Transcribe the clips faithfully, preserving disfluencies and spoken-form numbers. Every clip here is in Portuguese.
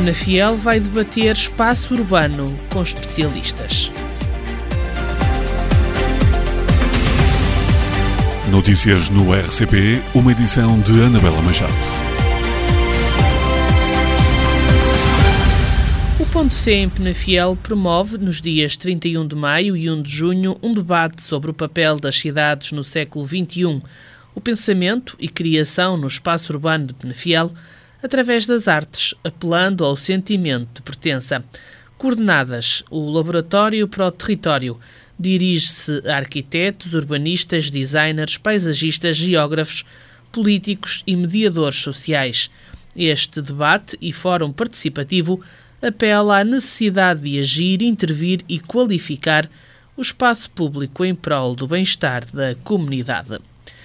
Penafiel vai debater espaço urbano com especialistas. Notícias no R C P, uma edição de Anabela Machado. O Ponto C em Penafiel promove, nos dias trinta e um de maio e um de junho, um debate sobre o papel das cidades no século vinte e um, o pensamento e criação no espaço urbano de Penafiel, através das artes, apelando ao sentimento de pertença. Coordenadas, o Laboratório para o Território dirige-se a arquitetos, urbanistas, designers, paisagistas, geógrafos, políticos e mediadores sociais. Este debate e fórum participativo apela à necessidade de agir, intervir e qualificar o espaço público em prol do bem-estar da comunidade.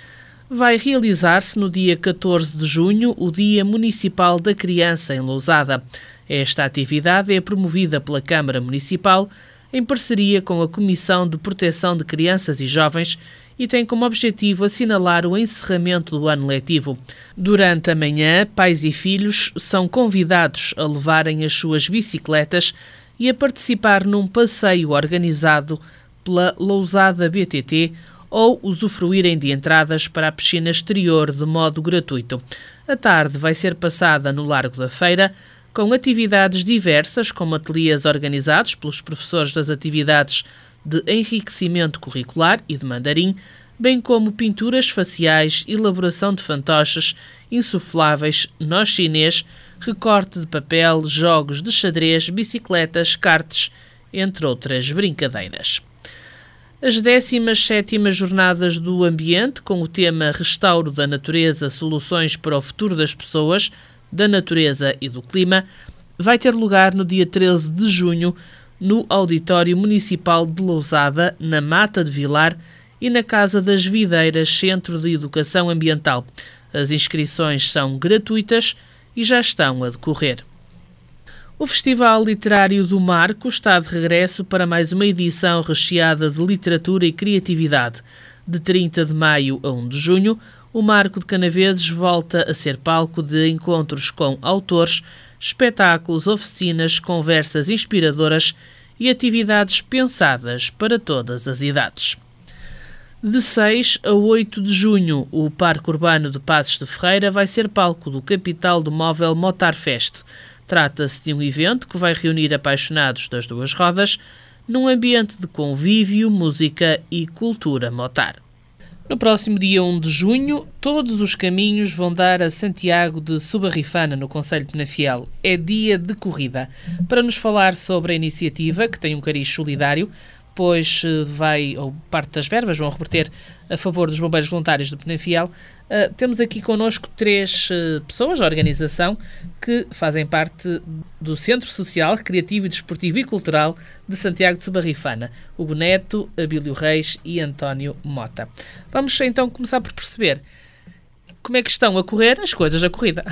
Vai realizar-se no dia catorze de junho o Dia Municipal da Criança em Lousada. Esta atividade é promovida pela Câmara Municipal em parceria com a Comissão de Proteção de Crianças e Jovens e tem como objetivo assinalar o encerramento do ano letivo. Durante a manhã, pais e filhos são convidados a levarem as suas bicicletas e a participar num passeio organizado pela Lousada B T T ou usufruírem de entradas para a piscina exterior de modo gratuito. A tarde vai ser passada no Largo da Feira, com atividades diversas, como ateliês organizados pelos professores das atividades de enriquecimento curricular e de mandarim, bem como pinturas faciais, elaboração de fantoches, insufláveis, nó chinês, recorte de papel, jogos de xadrez, bicicletas, karts, entre outras brincadeiras. As décimas sétimas Jornadas do Ambiente, com o tema Restauro da Natureza, Soluções para o Futuro das Pessoas, da Natureza e do Clima, vai ter lugar no dia treze de junho, no Auditório Municipal de Lousada, na Mata de Vilar e na Casa das Videiras, Centro de Educação Ambiental. As inscrições são gratuitas e já estão a decorrer. O Festival Literário do Marco está de regresso para mais uma edição recheada de literatura e criatividade. De trinta de maio a um de junho, o Marco de Canaveses volta a ser palco de encontros com autores, espetáculos, oficinas, conversas inspiradoras e atividades pensadas para todas as idades. De seis a oito de junho, o Parque Urbano de Passos de Ferreira vai ser palco do Capital do Móvel Motarfest. Trata-se de um evento que vai reunir apaixonados das duas rodas num ambiente de convívio, música e cultura motar. No próximo dia um de junho, todos os caminhos vão dar a Santiago de Subarrifana, no concelho de Penafiel. É dia de corrida. Para nos falar sobre a iniciativa, que tem um cariz solidário, pois vai, ou parte das verbas vão reverter a favor dos bombeiros voluntários de Penafiel, uh, temos aqui connosco três uh, pessoas da organização que fazem parte do Centro Social, Criativo, Desportivo e Cultural de Santiago de Subarrifana, Hugo Neto, Abílio Reis e António Mota. Vamos então começar por perceber como é que estão a correr as coisas da corrida.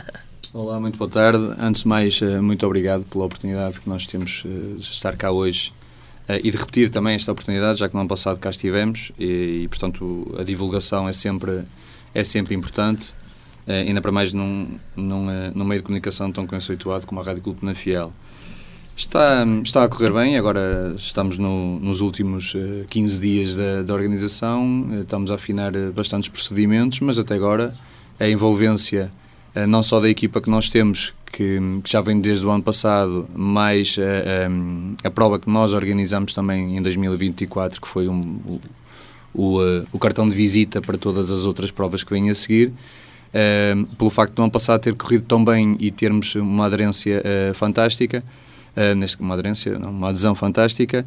Olá, muito boa tarde. Antes de mais, muito obrigado pela oportunidade que nós temos de estar cá hoje Uh, e de repetir também esta oportunidade, já que no ano passado cá estivemos e, e portanto, a divulgação é sempre, é sempre importante, uh, ainda para mais num, num, uh, num meio de comunicação tão conceituado como a Rádio Clube Penafiel. Está, está a correr bem, agora estamos no, nos últimos uh, quinze dias da, da organização, uh, estamos a afinar uh, bastantes procedimentos, mas até agora a envolvência uh, não só da equipa que nós temos, Que, que já vem desde o ano passado, mais a, a, a prova que nós organizamos também em dois mil e vinte e quatro, que foi um, o, o, o cartão de visita para todas as outras provas que vêm a seguir, uh, pelo facto do ano passado ter corrido tão bem e termos uma aderência uh, fantástica, uh, neste, uma aderência, não, uma adesão fantástica,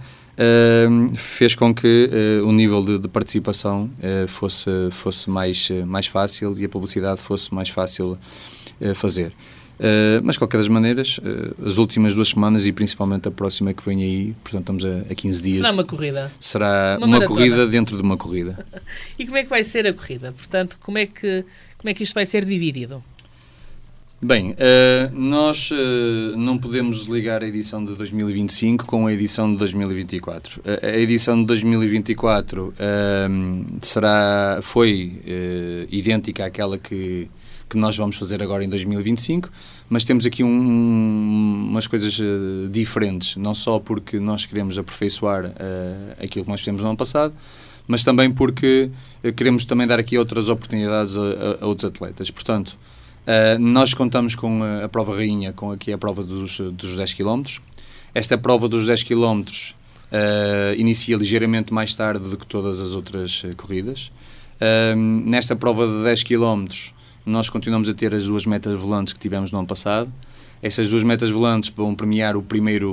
uh, fez com que uh, o nível de, de participação uh, fosse, fosse mais, uh, mais fácil e a publicidade fosse mais fácil uh, fazer. Uh, mas, de qualquer das maneiras, uh, as últimas duas semanas e principalmente a próxima que vem aí, portanto estamos a, a quinze dias. Será uma corrida? Será uma, uma corrida dentro de uma corrida. E como é que vai ser a corrida? Portanto, como é que, como é que isto vai ser dividido? Bem, uh, nós uh, não podemos desligar a edição de dois mil e vinte e cinco com a edição de dois mil e vinte e quatro. A, a edição de dois mil e vinte e quatro uh, será, foi uh, idêntica àquela que, que nós vamos fazer agora em dois mil e vinte e cinco, mas temos aqui um, um, umas coisas uh, diferentes, não só porque nós queremos aperfeiçoar uh, aquilo que nós fizemos no ano passado, mas também porque uh, queremos também dar aqui outras oportunidades a, a, a outros atletas. Portanto, Uh, nós contamos com a, a prova rainha, com aqui a prova dos, dos dez quilómetros. Esta prova dos dez quilómetros uh, inicia ligeiramente mais tarde do que todas as outras uh, corridas. Uh, nesta prova de dez quilómetros, nós continuamos a ter as duas metas volantes que tivemos no ano passado. Essas duas metas volantes vão premiar o primeiro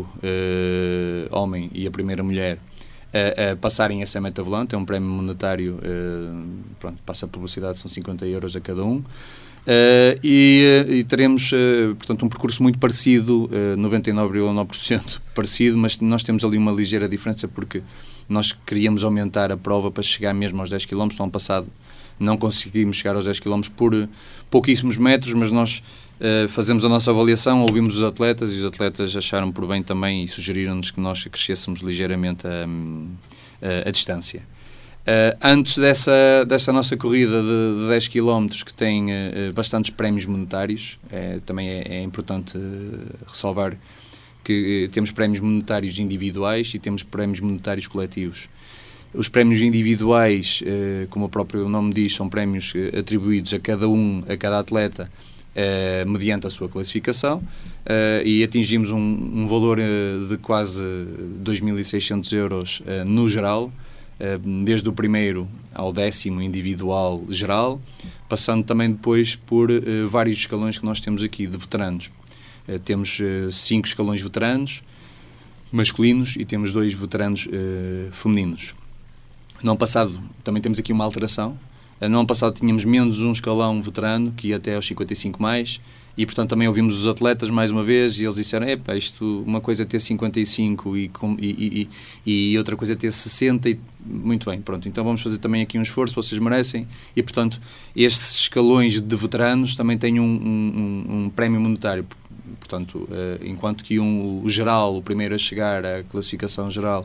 uh, homem e a primeira mulher a, a passarem essa meta volante. É um prémio monetário, uh, pronto, passa a publicidade, são cinquenta euros a cada um. Uh, e, e teremos, uh, portanto, um percurso muito parecido, uh, noventa e nove vírgula nove por cento parecido, mas nós temos ali uma ligeira diferença porque nós queríamos aumentar a prova para chegar mesmo aos dez quilómetros. No ano passado não conseguimos chegar aos dez quilómetros por uh, pouquíssimos metros, mas nós uh, fazemos a nossa avaliação, ouvimos os atletas e os atletas acharam por bem também e sugeriram-nos que nós crescêssemos ligeiramente a, a, a distância. Uh, antes dessa, dessa nossa corrida de, de dez quilómetros, que tem uh, bastantes prémios monetários, é, também é, é importante uh, ressalvar que uh, temos prémios monetários individuais e temos prémios monetários coletivos. Os prémios individuais, uh, como o próprio nome diz, são prémios uh, atribuídos a cada um, a cada atleta, uh, mediante a sua classificação, uh, e atingimos um, um valor uh, de quase dois mil e seiscentos euros uh, no geral, desde o primeiro ao décimo individual geral, passando também depois por uh, vários escalões que nós temos aqui de veteranos. Uh, temos uh, cinco escalões veteranos masculinos e temos dois veteranos uh, femininos. No ano passado também temos aqui uma alteração. Uh, no ano passado tínhamos menos um escalão veterano, que ia até aos cinquenta e cinco mais, e portanto também ouvimos os atletas mais uma vez e eles disseram, epá, isto, uma coisa é ter cinquenta e cinco e, e, e, e outra coisa é ter sessenta e muito bem, pronto, então vamos fazer também aqui um esforço, vocês merecem, e portanto estes escalões de veteranos também têm um, um, um prémio monetário, portanto, uh, enquanto que um, o geral, o primeiro a chegar à classificação geral,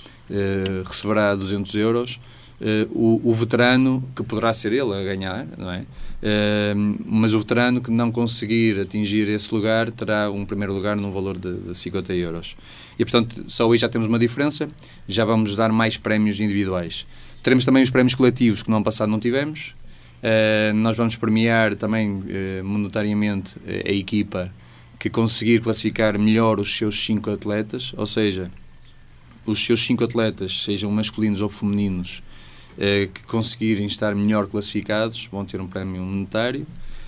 uh, receberá duzentos euros, Uh, o, o veterano, que poderá ser ele a ganhar, não é? Uh, mas o veterano que não conseguir atingir esse lugar terá um primeiro lugar num valor de, de cinquenta euros. E, portanto, só aí já temos uma diferença, já vamos dar mais prémios individuais. Teremos também os prémios coletivos, que no ano passado não tivemos. Uh, nós vamos premiar também uh, monetariamente a, a equipa que conseguir classificar melhor os seus cinco atletas, ou seja, os seus cinco atletas, sejam masculinos ou femininos, que conseguirem estar melhor classificados vão ter um prémio monetário.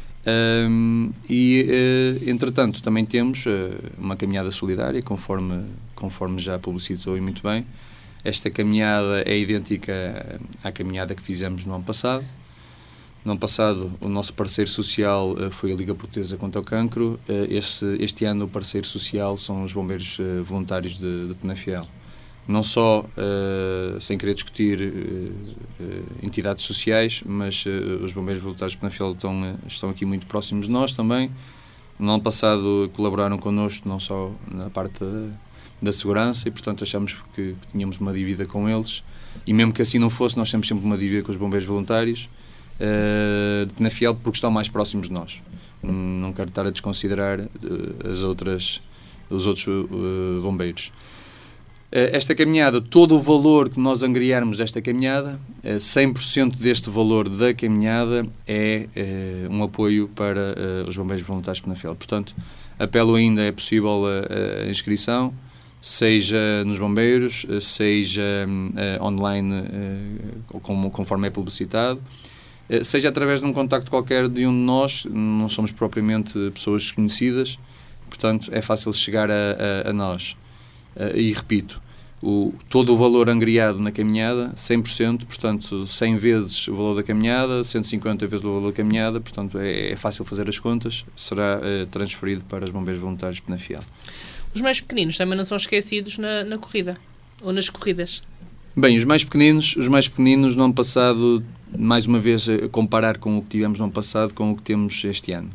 Um, e, uh, entretanto, também temos uh, uma caminhada solidária, conforme, conforme já publicitou e muito bem. Esta caminhada é idêntica à caminhada que fizemos no ano passado. No ano passado, o nosso parceiro social uh, foi a Liga Portuguesa contra o Cancro. Uh, este, este ano, o parceiro social são os bombeiros uh, voluntários de, de Penafiel. Não só, uh, sem querer discutir uh, uh, entidades sociais, mas uh, os bombeiros voluntários de Penafiel estão, uh, estão aqui muito próximos de nós também. No ano passado colaboraram connosco, não só na parte da, da segurança, e portanto achamos que, que tínhamos uma dívida com eles, e mesmo que assim não fosse, nós temos sempre uma dívida com os bombeiros voluntários uh, de Penafiel, porque estão mais próximos de nós. Não quero estar a desconsiderar uh, as outras, os outros uh, bombeiros. Esta caminhada, todo o valor que nós angariarmos desta caminhada, cem por cento deste valor da caminhada é, é um apoio para uh, os bombeiros voluntários de Penafiel. Portanto, apelo ainda, é possível a, a inscrição, seja nos bombeiros, seja uh, online, uh, como, conforme é publicitado, uh, seja através de um contacto qualquer de um de nós. Não somos propriamente pessoas desconhecidas, portanto, é fácil chegar a, a, a nós. Uh, e repito, o, todo o valor angariado na caminhada, cem por cento, portanto, cem vezes o valor da caminhada, cento e cinquenta vezes o valor da caminhada, portanto, é, é fácil fazer as contas, será uh, transferido para os bombeiros voluntários de Penafiel. Os mais pequeninos também não são esquecidos na, na corrida, ou nas corridas? Bem, os mais pequeninos, os mais pequeninos no ano passado, mais uma vez, a comparar com o que tivemos no ano passado com o que temos este ano.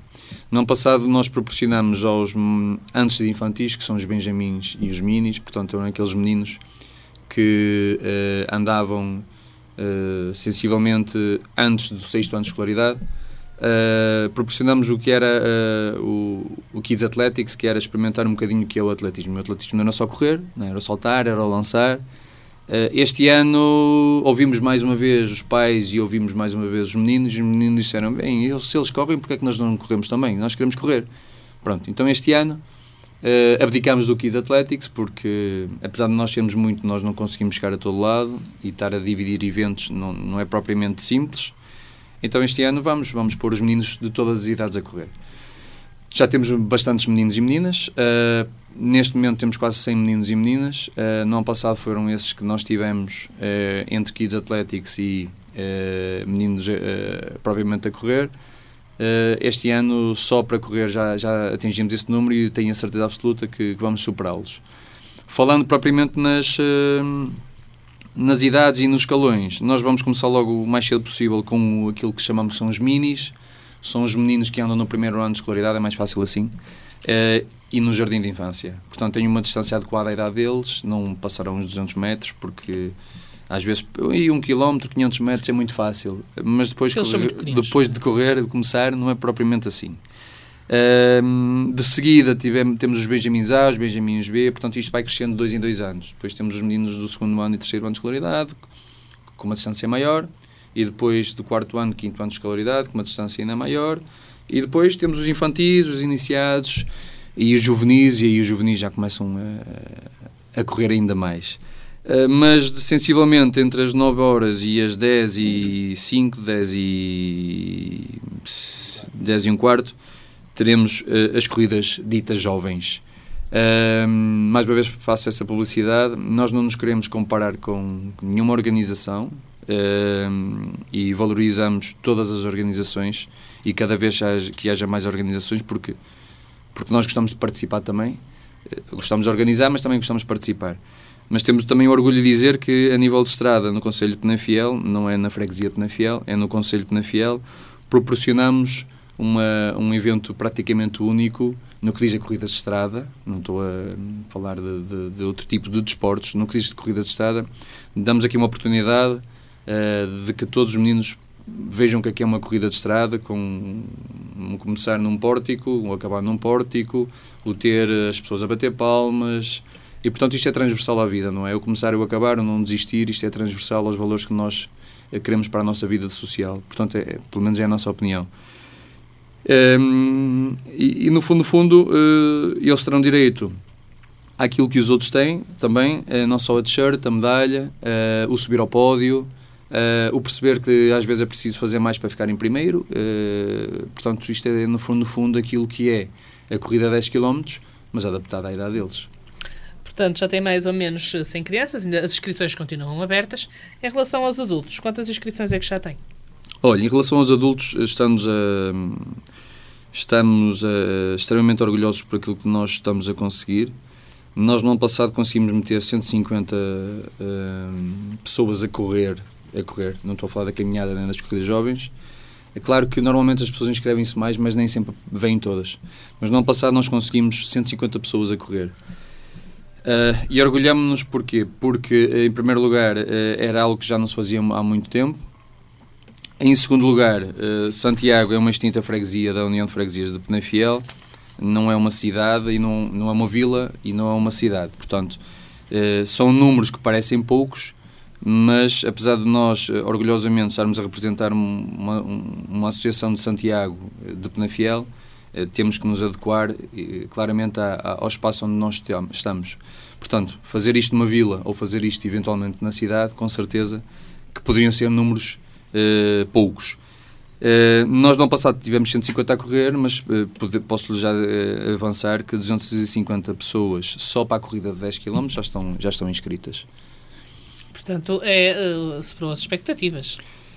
No ano passado nós proporcionamos aos antes de infantis, que são os benjamins e os minis, portanto eram aqueles meninos que uh, andavam uh, sensivelmente antes do sexto ano de escolaridade. Uh, proporcionamos o que era uh, o, o Kids Athletics, que era experimentar um bocadinho o que é o atletismo. O atletismo não era só correr, não era saltar, era lançar. Uh, este ano ouvimos mais uma vez os pais e ouvimos mais uma vez os meninos, e os meninos disseram, bem, eles, se eles correm, porque é que nós não corremos também? Nós queremos correr. Pronto, então este ano uh, abdicámos do Kids Athletics, porque apesar de nós sermos muito, nós não conseguimos chegar a todo lado, e estar a dividir eventos não, não é propriamente simples. Então este ano vamos, vamos pôr os meninos de todas as idades a correr. Já temos bastantes meninos e meninas. Uh, neste momento temos quase cem meninos e meninas. Uh, no ano passado foram esses que nós tivemos uh, entre Kids Athletics e uh, meninos uh, propriamente a correr. Uh, este ano, só para correr, já, já atingimos esse número e tenho a certeza absoluta que, que vamos superá-los. Falando propriamente nas... Uh, nas idades e nos escalões, nós vamos começar logo o mais cedo possível com aquilo que chamamos de são os minis, são os meninos que andam no primeiro ano de escolaridade, é mais fácil assim, uh, e no jardim de infância. Portanto, tenho uma distância adequada à idade deles, não passarão uns duzentos metros, porque às vezes e um quilómetro, quinhentos metros é muito fácil, mas depois, correr, depois de correr, de começar, não é propriamente assim. Uh, de seguida tivemos, temos os Benjamins A, os Benjamins B, portanto isto vai crescendo de dois em dois anos. Depois temos os meninos do segundo ano e terceiro ano de escolaridade, com uma distância maior, e depois do quarto ano, quinto ano de escolaridade, com uma distância ainda maior, e depois temos os infantis, os iniciados e os juvenis, e aí os juvenis já começam a, a correr ainda mais. Uh, mas sensivelmente entre as nove horas e as dez e cinco, dez e dez e um quarto, teremos uh, as corridas ditas jovens. Uh, mais uma vez faço essa publicidade. Nós não nos queremos comparar com nenhuma organização uh, e valorizamos todas as organizações e cada vez haja, que haja mais organizações, porque, porque nós gostamos de participar também. Uh, gostamos de organizar, mas também gostamos de participar. Mas temos também o orgulho de dizer que a nível de estrada, no Concelho de Penafiel, não é na freguesia de Penafiel, é no Concelho de Penafiel, proporcionamos Uma, um evento praticamente único no que diz a corrida de estrada. Não estou a falar de, de, de outro tipo de desportos. No que diz de corrida de estrada, damos aqui uma oportunidade uh, de que todos os meninos vejam que aqui é uma corrida de estrada, com um, começar num pórtico, o acabar num pórtico, o ter as pessoas a bater palmas, e portanto isto é transversal à vida, não é? O começar e o acabar, o não desistir, isto é transversal aos valores que nós queremos para a nossa vida social. Portanto, é, pelo menos é a nossa opinião. Um, e, e no fundo, no fundo uh, eles terão direito àquilo que os outros têm também, uh, não só a t-shirt, a medalha, uh, o subir ao pódio, uh, o perceber que às vezes é preciso fazer mais para ficar em primeiro. Uh, portanto, isto é no fundo, no fundo aquilo que é a corrida a dez quilómetros, mas adaptada à idade deles. Portanto, já tem mais ou menos cem crianças, ainda as inscrições continuam abertas. Em relação aos adultos, quantas inscrições é que já tem? Olha, em relação aos adultos, estamos, a, estamos a, extremamente orgulhosos por aquilo que nós estamos a conseguir. Nós, no ano passado, conseguimos meter cento e cinquenta uh, pessoas a correr, a correr, não estou a falar da caminhada nem das corridas jovens. É claro que normalmente as pessoas inscrevem-se mais, mas nem sempre vêm todas. Mas no ano passado nós conseguimos cento e cinquenta pessoas a correr. Uh, e orgulhamos-nos porquê? Porque, em primeiro lugar, uh, era algo que já não se fazia há muito tempo. Em segundo lugar, uh, Santiago é uma extinta freguesia da União de Freguesias de Penafiel, não é uma cidade, e não, não é uma vila e não é uma cidade. Portanto, uh, são números que parecem poucos, mas apesar de nós, uh, orgulhosamente, estarmos a representar uma, uma associação de Santiago de Penafiel, uh, temos que nos adequar uh, claramente a, a, ao espaço onde nós estamos. Portanto, fazer isto numa vila ou fazer isto eventualmente na cidade, com certeza que poderiam ser números Uh, poucos. Uh, nós no ano passado tivemos cento e cinquenta a correr, mas uh, pode, posso já uh, avançar que duzentas e cinquenta pessoas só para a corrida de dez quilómetros já estão, já estão inscritas. Portanto, é, uh, superou as expectativas.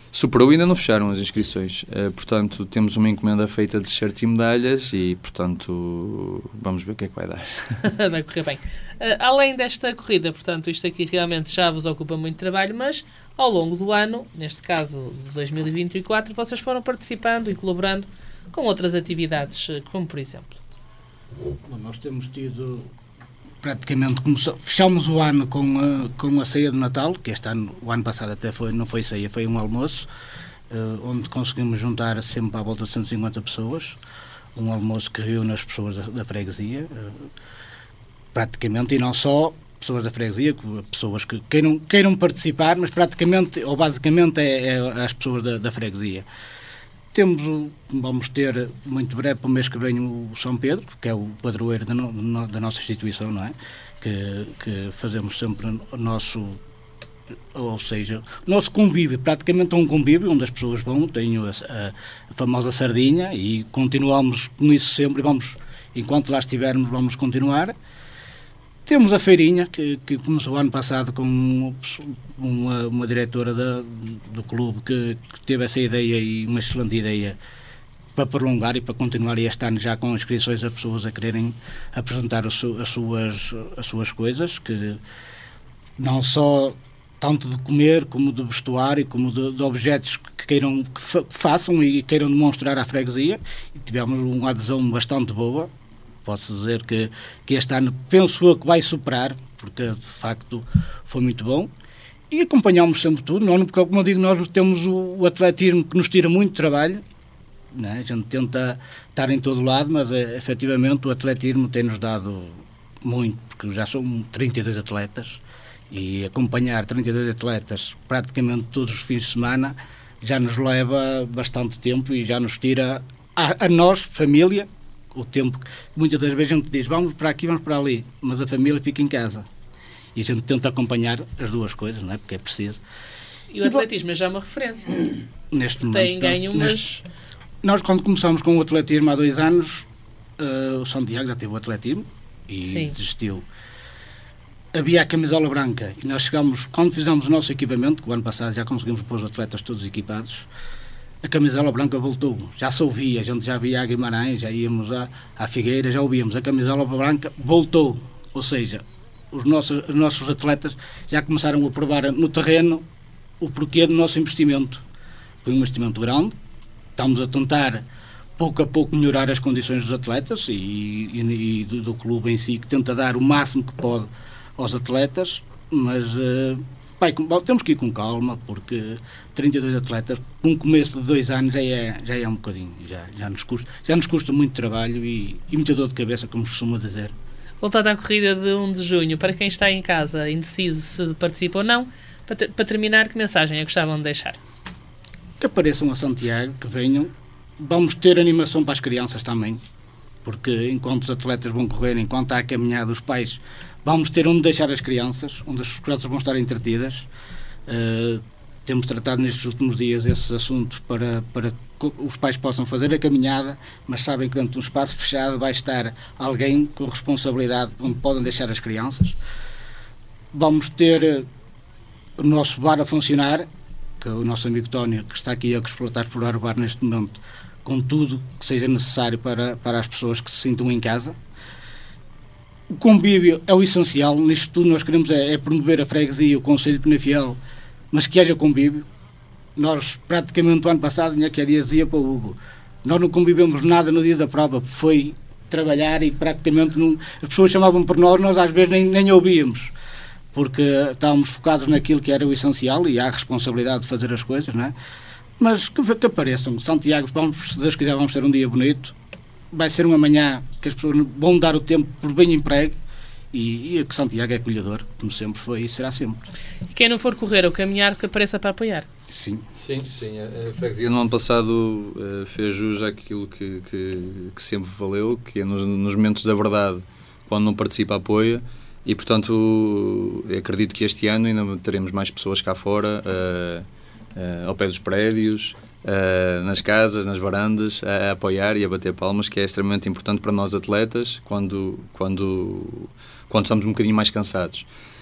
Superou e ainda não fecharam as inscrições. Uh, portanto, temos uma encomenda feita de t-shirt e medalhas e, portanto, vamos ver o que é que vai dar. Vai correr bem. Uh, além desta corrida, portanto, isto aqui realmente já vos ocupa muito trabalho, mas ao longo do ano, neste caso de dois mil e vinte e quatro, vocês foram participando e colaborando com outras atividades, como por exemplo? Bom, nós temos tido... Praticamente começou, fechamos o ano com a, com a ceia de Natal, que este ano, o ano passado até foi, não foi ceia, foi um almoço, uh, onde conseguimos juntar sempre à volta de cento e cinquenta pessoas, um almoço que reúne as pessoas da, da freguesia, uh, praticamente, e não só pessoas da freguesia, pessoas que queiram, queiram participar, mas praticamente, ou basicamente, é, é as pessoas da, da freguesia. Temos, vamos ter muito breve para o mês que vem o São Pedro, que é o padroeiro da, no, da nossa instituição, não é? Que, que fazemos sempre o nosso, ou seja, o nosso convívio, praticamente é um convívio onde as pessoas vão, tem a, a, a famosa sardinha e continuamos com isso sempre, vamos, enquanto lá estivermos vamos continuar. Temos a feirinha, que, que começou ano passado com uma, uma diretora da, do clube que, que teve essa ideia e uma excelente ideia para prolongar e para continuar este ano já com inscrições a pessoas a quererem apresentar as, su, as, suas, as suas coisas, que não só tanto de comer como de vestuário, como de, de objetos que queiram que, fa, que façam e queiram demonstrar à freguesia, e tivemos uma adesão bastante boa. Posso dizer que, que este ano penso eu que vai superar, porque de facto foi muito bom. E acompanhamos sempre tudo, não, porque como eu digo, nós temos o, o atletismo que nos tira muito trabalho, né? A gente tenta estar em todo lado, mas é, efetivamente o atletismo tem-nos dado muito, porque já são trinta e dois atletas, e acompanhar trinta e dois atletas praticamente todos os fins de semana já nos leva bastante tempo e já nos tira, a, a nós, família, o tempo que muitas das vezes a gente diz vamos para aqui, vamos para ali, mas a família fica em casa e a gente tenta acompanhar as duas coisas, não é? Porque é preciso. E o atletismo é já uma referência. Neste momento. Tem ganho, nós, mas... Neste, nós quando começamos com o atletismo há dois anos, uh, o Santiago já teve o atletismo e Sim. desistiu. Havia a camisola branca e nós chegámos, quando fizemos o nosso equipamento, que o ano passado já conseguimos pôr os atletas todos equipados, a camisola branca voltou, já se ouvia, a gente já via a Guimarães, já íamos à, à Figueira, já ouvíamos, a camisola branca voltou, ou seja, os nossos, os nossos atletas já começaram a provar no terreno o porquê do nosso investimento. Foi um investimento grande, estamos a tentar pouco a pouco melhorar as condições dos atletas e, e, e do, do clube em si, que tenta dar o máximo que pode aos atletas, mas... Uh, Pai, temos que ir com calma, porque trinta e dois atletas, um começo de dois anos já é, já é um bocadinho, já, já, nos custa, já nos custa muito trabalho e, e muita dor de cabeça, como se costuma dizer. Voltando à corrida de um de junho, para quem está em casa indeciso se participa ou não, para, ter, para terminar, que mensagem é que gostavam de deixar? Que apareçam a Santiago, que venham, vamos ter animação para as crianças também, porque enquanto os atletas vão correr, enquanto há a caminhada, os pais... Vamos ter onde deixar as crianças, onde as crianças vão estar entretidas. Uh, temos tratado nestes últimos dias esse assunto para, para que os pais possam fazer a caminhada, mas sabem que dentro de um espaço fechado vai estar alguém com responsabilidade onde podem deixar as crianças. Vamos ter o nosso bar a funcionar, que o nosso amigo Tónio, que está aqui a explorar, explorar o bar neste momento, com tudo que seja necessário para, para as pessoas que se sintam em casa. O convívio é o essencial, nisto tudo nós queremos é, é promover a freguesia, o Conselho de Penafiel, mas que haja convívio. Nós praticamente o ano passado, tinha que há dias dizia para o Hugo, nós não convivemos nada no dia da prova, foi trabalhar e praticamente não, as pessoas chamavam por nós, nós às vezes nem, nem ouvíamos, porque estávamos focados naquilo que era o essencial e há a responsabilidade de fazer as coisas, não é? Mas que, que apareçam, Santiago, vamos, se Deus quiser, vamos ter um dia bonito. Vai ser uma manhã que as pessoas vão dar o tempo por bem emprego e, e que Santiago é acolhedor, como sempre foi e será sempre. E quem não for correr ou caminhar, que apareça para apoiar. Sim. Sim, sim. A freguesia no ano passado uh, fez jus àquilo que, que, que sempre valeu, que é nos, nos momentos da verdade, quando não participa, apoia. E, portanto, acredito que este ano ainda teremos mais pessoas cá fora, uh, uh, ao pé dos prédios, Uh, nas casas, nas varandas, a, a apoiar e a bater palmas, que é extremamente importante para nós atletas quando, quando, quando estamos um bocadinho mais cansados.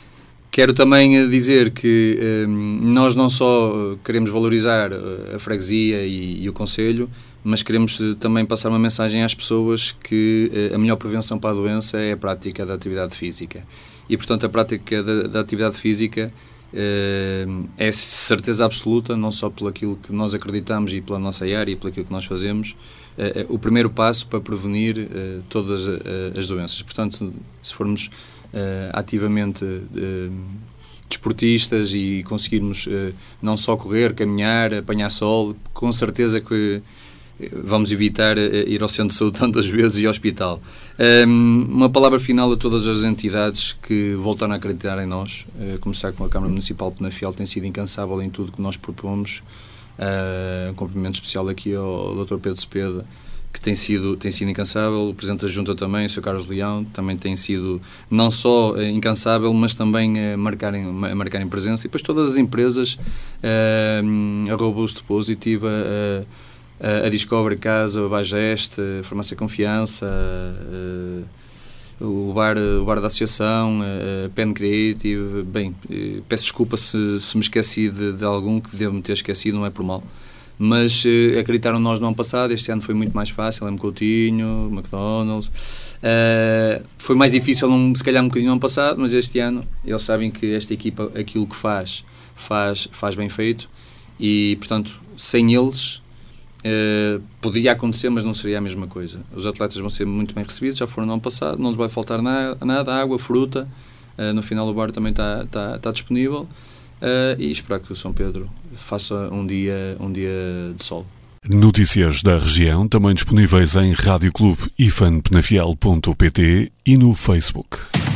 Quero também dizer que um, nós não só queremos valorizar a freguesia e, e o concelho, mas queremos também passar uma mensagem às pessoas que uh, a melhor prevenção para a doença é a prática da atividade física. E, portanto, a prática da, da atividade física uh, é certeza absoluta, não só pelo aquilo que nós acreditamos e pela nossa área e pelo aquilo que nós fazemos, uh, uh, o primeiro passo para prevenir uh, todas uh, as doenças. Portanto, se formos Uh, ativamente uh, desportistas e conseguirmos uh, não só correr, caminhar, apanhar sol, com certeza que vamos evitar uh, ir ao centro de saúde tantas vezes e ao hospital. Um, uma palavra final a todas as entidades que voltaram a acreditar em nós, uh, começar com a Câmara Municipal de Penafiel, tem sido incansável em tudo que nós propomos. Uh, um cumprimento especial aqui ao doutor Pedro Cepeda, que tem sido, tem sido incansável, o Presidente da Junta também, o senhor Carlos Leão, também tem sido não só eh, incansável, mas também eh, marcarem, marcarem presença. E depois todas as empresas, eh, a Robusto Positiva, a, a Discovery Casa, a Bageste, a Farmácia Confiança, a, o, bar, o bar da Associação, a Pen Creative. Bem, peço desculpa se, se me esqueci de, de algum que devo-me ter esquecido, não é por mal. Mas uh, acreditaram nós no ano passado, este ano foi muito mais fácil, M. Coutinho, McDonald's. Uh, foi mais difícil, um, se calhar um bocadinho no ano passado, mas este ano eles sabem que esta equipa, aquilo que faz, faz, faz bem feito e, portanto, sem eles uh, podia acontecer, mas não seria a mesma coisa. Os atletas vão ser muito bem recebidos, já foram no ano passado, não lhes vai faltar na, nada, água, fruta, uh, no final o bar também está tá, tá disponível. Uh, e esperar que o São Pedro faça um dia, um dia de sol. Notícias da região também disponíveis em rádio clube ifan penafiel ponto pt e no Facebook.